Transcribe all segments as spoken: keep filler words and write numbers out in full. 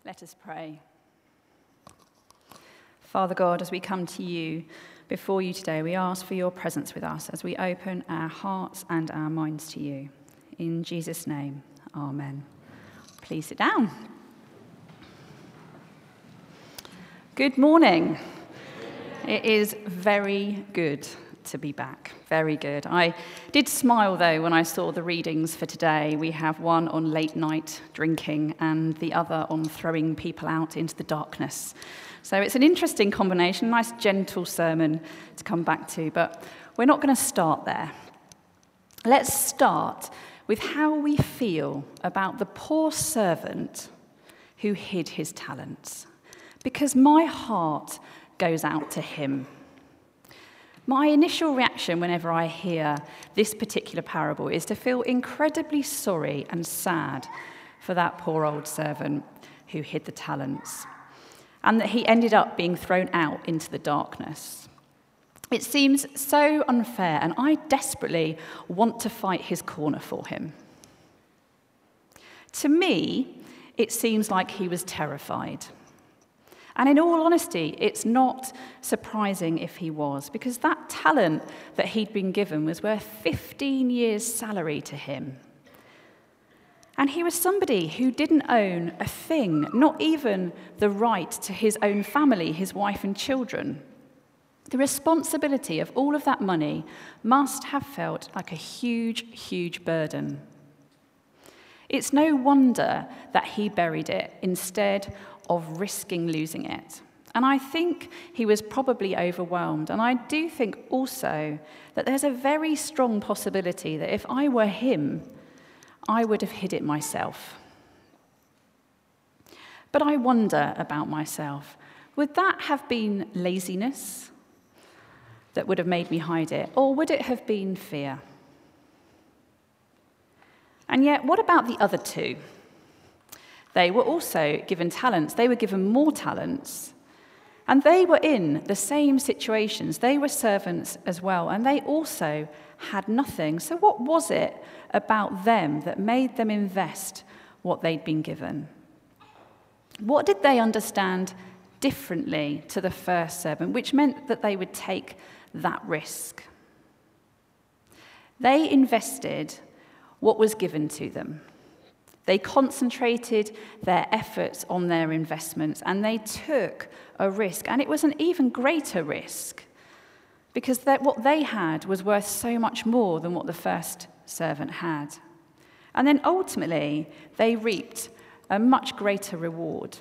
Let us pray. Father God, as we come to you, before you today, we ask for your presence with us as we open our hearts and our minds to you. In Jesus' name, amen. Please sit down. Good morning. It is very good to be back. Very good. I did smile, though, when I saw the readings for today. We have one on late night drinking and the other on throwing people out into the darkness. So it's an interesting combination, nice gentle sermon to come back to, but we're not going to start there. Let's start with how we feel about the poor servant who hid his talents, because my heart goes out to him. My initial reaction whenever I hear this particular parable is to feel incredibly sorry and sad for that poor old servant who hid the talents, and that he ended up being thrown out into the darkness. It seems so unfair, and I desperately want to fight his corner for him. To me, it seems like he was terrified. And in all honesty, it's not surprising if he was, because that talent that he'd been given was worth fifteen years' salary to him. And he was somebody who didn't own a thing, not even the right to his own family, his wife and children. The responsibility of all of that money must have felt like a huge, huge burden. It's no wonder that he buried it instead of risking losing it. And I think he was probably overwhelmed. And I do think also that there's a very strong possibility that if I were him, I would have hid it myself. But I wonder about myself. Would that have been laziness that would have made me hide it? Or would it have been fear? And yet, what about the other two? They were also given talents. They were given more talents. And they were in the same situations. They were servants as well. And they also had nothing. So what was it about them that made them invest what they'd been given? What did they understand differently to the first servant, which meant that they would take that risk? They invested what was given to them. They concentrated their efforts on their investments, and they took a risk. And it was an even greater risk, because what they had was worth so much more than what the first servant had. And then ultimately, they reaped a much greater reward.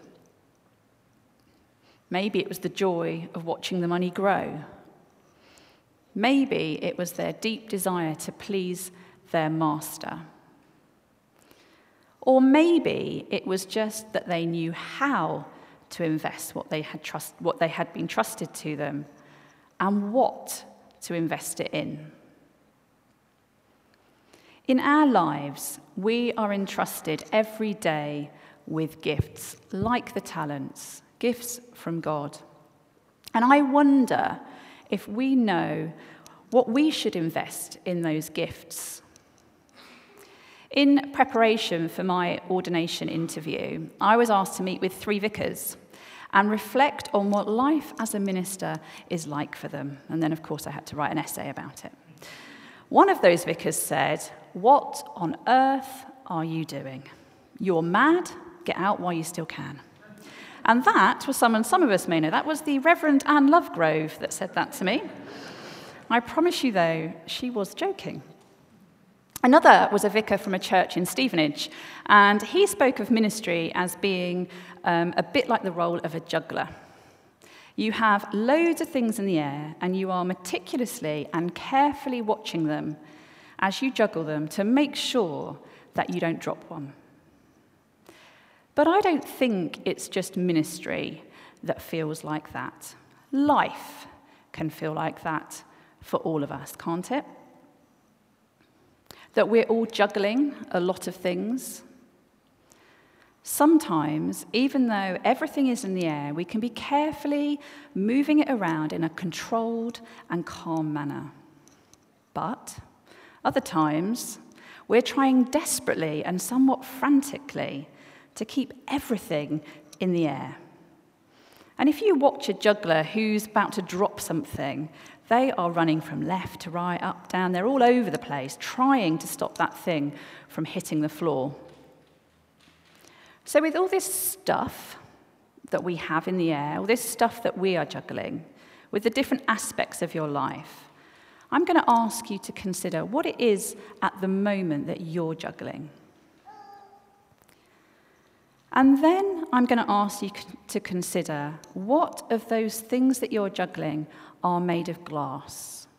Maybe it was the joy of watching the money grow. Maybe it was their deep desire to please their master. Or maybe it was just that they knew how to invest what they had trust, what they had been trusted to them, and what to invest it in. In our lives, we are entrusted every day with gifts, like the talents, gifts from God. And I wonder if we know what we should invest in those gifts. In preparation for my ordination interview, I was asked to meet with three vicars and reflect on what life as a minister is like for them. And then, of course, I had to write an essay about it. One of those vicars said, "What on earth are you doing? You're mad. Get out while you still can." And that was someone some of us may know. That was the Reverend Anne Lovegrove that said that to me. I promise you, though, she was joking. Another was a vicar from a church in Stevenage, and he spoke of ministry as being um, a bit like the role of a juggler. You have loads of things in the air, and you are meticulously and carefully watching them as you juggle them to make sure that you don't drop one. But I don't think it's just ministry that feels like that. Life can feel like that for all of us, can't it? That we're all juggling a lot of things. Sometimes, even though everything is in the air, we can be carefully moving it around in a controlled and calm manner. But other times, we're trying desperately and somewhat frantically to keep everything in the air. And if you watch a juggler who's about to drop something, they are running from left to right, up, down. They're all over the place, trying to stop that thing from hitting the floor. So with all this stuff that we have in the air, all this stuff that we are juggling, with the different aspects of your life, I'm going to ask you to consider what it is at the moment that you're juggling. And then I'm going to ask you to consider what of those things that you're juggling are made of glass.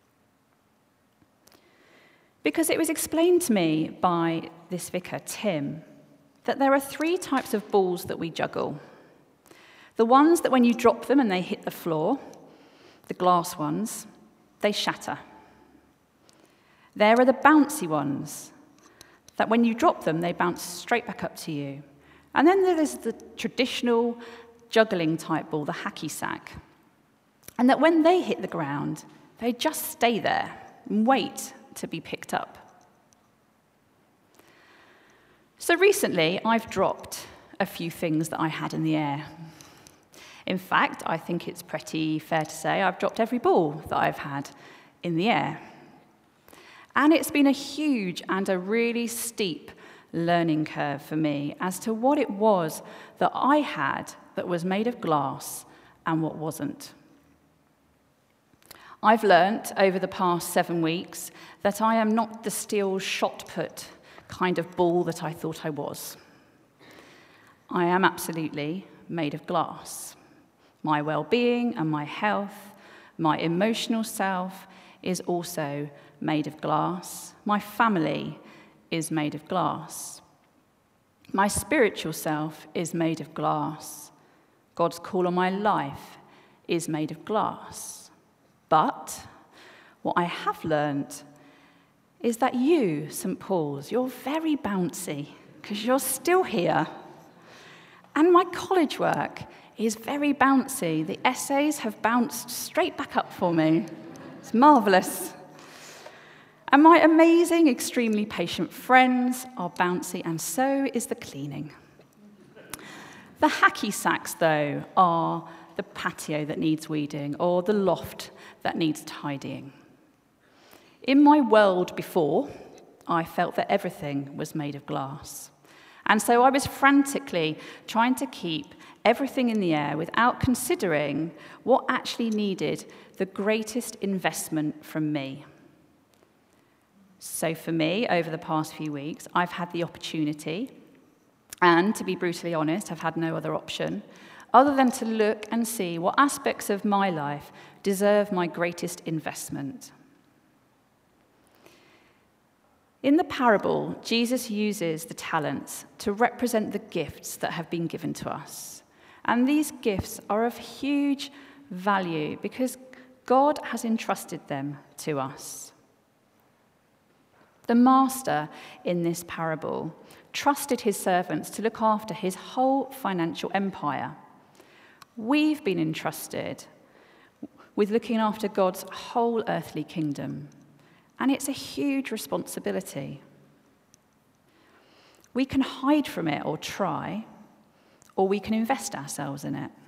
Because it was explained to me by this vicar, Tim, that there are three types of balls that we juggle. The ones that when you drop them and they hit the floor, the glass ones, they shatter. There are the bouncy ones, that when you drop them, they bounce straight back up to you. And then there's the traditional juggling type ball, the hacky sack. And that when they hit the ground, they just stay there and wait to be picked up. So recently, I've dropped a few things that I had in the air. In fact, I think it's pretty fair to say I've dropped every ball that I've had in the air. And it's been a huge and a really steep learning curve for me as to what it was that I had that was made of glass and what wasn't. I've learnt over the past seven weeks that I am not the steel shot put kind of ball that I thought I was. I am absolutely made of glass. My well-being and my health, my emotional self is also made of glass. My family is made of glass. My spiritual self is made of glass. God's call on my life is made of glass. But what I have learned is that you, Saint Paul's, you're very bouncy because you're still here. And my college work is very bouncy. The essays have bounced straight back up for me. It's marvellous. And my amazing, extremely patient friends are bouncy, and so is the cleaning. The hacky sacks, though, are the patio that needs weeding or the loft that needs tidying. In my world before, I felt that everything was made of glass. And so I was frantically trying to keep everything in the air without considering what actually needed the greatest investment from me. So for me, over the past few weeks, I've had the opportunity, and to be brutally honest, I've had no other option, other than to look and see what aspects of my life deserve my greatest investment. In the parable, Jesus uses the talents to represent the gifts that have been given to us. And these gifts are of huge value because God has entrusted them to us. The master in this parable trusted his servants to look after his whole financial empire. We've been entrusted with looking after God's whole earthly kingdom, and it's a huge responsibility. We can hide from it or try, or we can invest ourselves in it.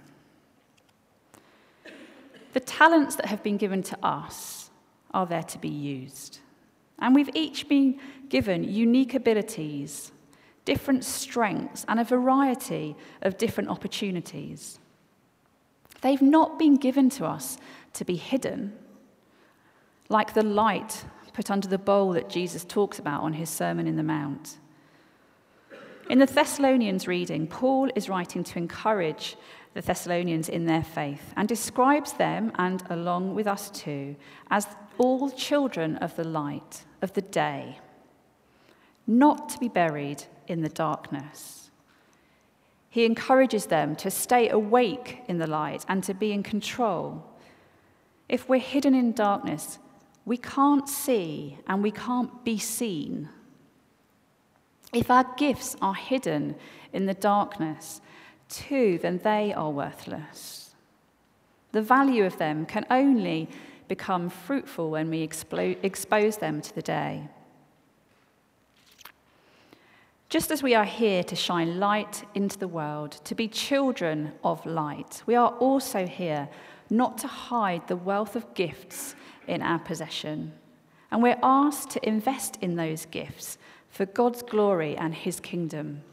The talents that have been given to us are there to be used. And we've each been given unique abilities, different strengths, and a variety of different opportunities. They've not been given to us to be hidden, like the light put under the bowl that Jesus talks about on his Sermon in the Mount. In the Thessalonians reading, Paul is writing to encourage the Thessalonians in their faith and describes them, and along with us too, as all children of the light, of the day, not to be buried in the darkness. He encourages them to stay awake in the light and to be in control. If we're hidden in darkness, we can't see and we can't be seen. If our gifts are hidden in the darkness, too, then they are worthless. The value of them can only become fruitful when we explo- expose them to the day. Just as we are here to shine light into the world, to be children of light, we are also here not to hide the wealth of gifts in our possession. And we're asked to invest in those gifts for God's glory and his kingdom.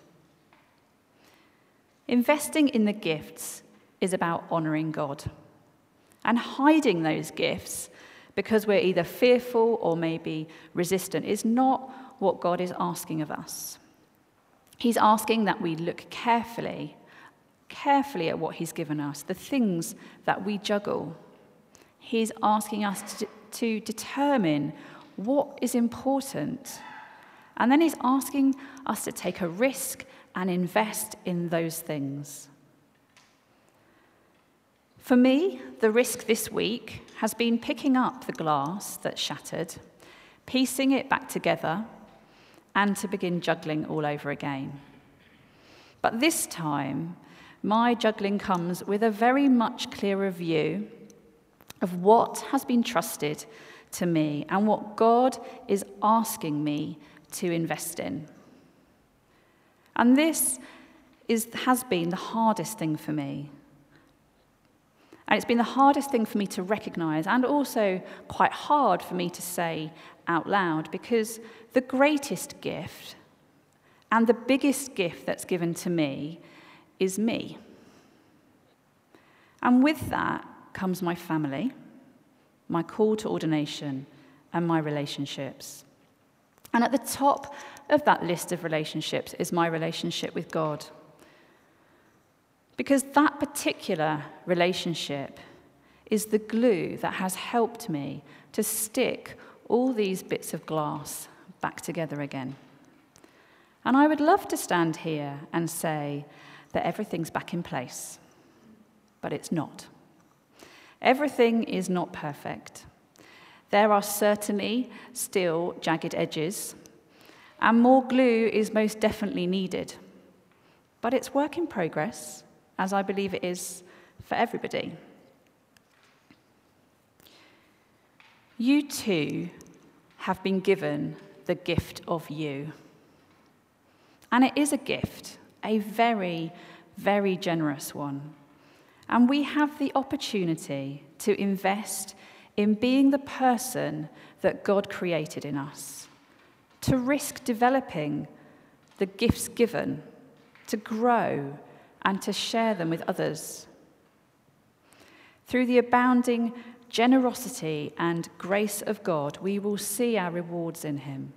Investing in the gifts is about honouring God. And hiding those gifts because we're either fearful or maybe resistant is not what God is asking of us. He's asking that we look carefully, carefully at what he's given us, the things that we juggle. He's asking us to, to determine what is important. And then he's asking us to take a risk and invest in those things. For me, the risk this week has been picking up the glass that's shattered, piecing it back together, and to begin juggling all over again. But this time, my juggling comes with a very much clearer view of what has been trusted to me and what God is asking me to invest in. And this is, has been the hardest thing for me. And it's been the hardest thing for me to recognize, and also quite hard for me to say out loud, because the greatest gift and the biggest gift that's given to me is me. And with that comes my family, my call to ordination, and my relationships. And at the top of that list of relationships is my relationship with God. Because that particular relationship is the glue that has helped me to stick all these bits of glass back together again. And I would love to stand here and say that everything's back in place, but it's not. Everything is not perfect. There are certainly still jagged edges, and more glue is most definitely needed. But it's work in progress, as I believe it is for everybody. You too have been given the gift of you. And it is a gift, a very, very generous one. And we have the opportunity to invest in being the person that God created in us, to risk developing the gifts given, to grow and to share them with others. Through the abounding generosity and grace of God, we will see our rewards in him.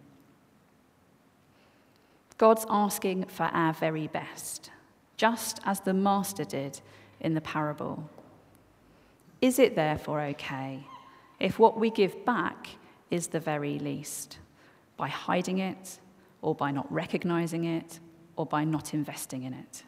God's asking for our very best, just as the master did in the parable. Is it therefore okay if what we give back is the very least, by hiding it, or by not recognizing it, or by not investing in it?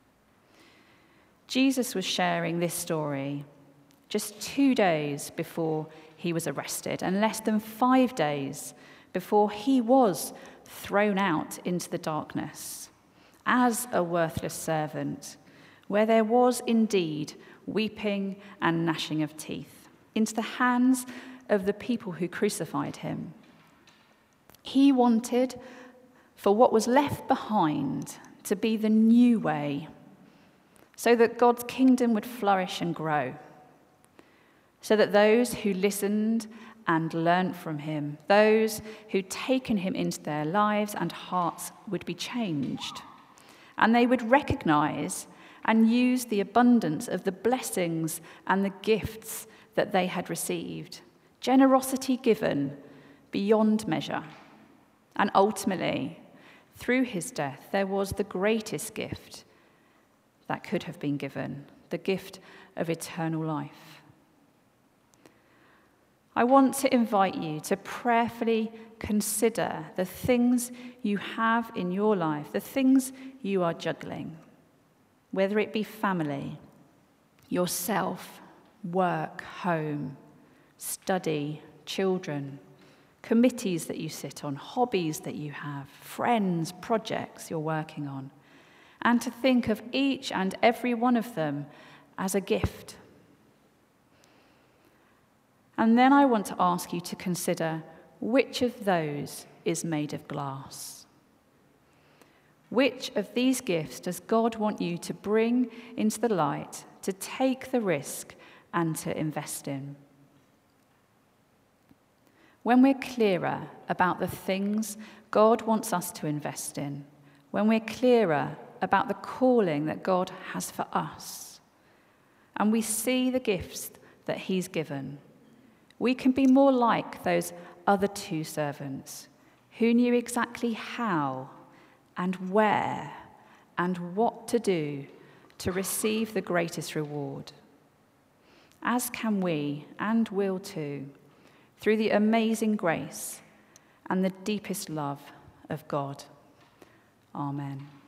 Jesus was sharing this story just two days before he was arrested, and less than five days before he was thrown out into the darkness as a worthless servant, where there was indeed weeping and gnashing of teeth, into the hands of the people who crucified him. He wanted for what was left behind to be the new way, so that God's kingdom would flourish and grow, so that those who listened and learnt from him, those who'd taken him into their lives and hearts, would be changed, and they would recognize and use the abundance of the blessings and the gifts that they had received, generosity given beyond measure. And ultimately, through his death, there was the greatest gift that could have been given, the gift of eternal life. I want to invite you to prayerfully consider the things you have in your life, the things you are juggling, whether it be family, yourself, work, home, study, children, committees that you sit on, hobbies that you have, friends, projects you're working on, and to think of each and every one of them as a gift. And then I want to ask you to consider which of those is made of glass. Which of these gifts does God want you to bring into the light, to take the risk and to invest in? When we're clearer about the things God wants us to invest in, when we're clearer about the calling that God has for us, and we see the gifts that he's given, we can be more like those other two servants who knew exactly how and where and what to do to receive the greatest reward. As can we, and will too, through the amazing grace and the deepest love of God. Amen.